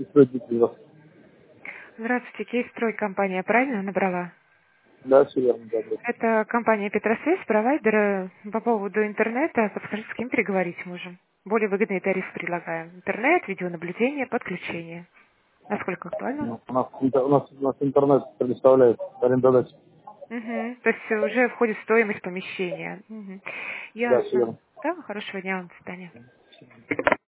Кейстрой Дмитрий. Здравствуйте, Кейстрой, компания, правильно набрала? Да, все верно, да, да. Это компания Петросвязь, провайдер по поводу интернета. Подскажите, с кем переговорить можем? Более выгодные тарифы предлагаем. Интернет, видеонаблюдение, подключение. Насколько актуально? Ну, у нас интернет предоставляет арендодатель. Угу. То есть уже входит в стоимость помещения. Угу. Да, все Ясно. верно. Да, хорошего дня вам, до свидания.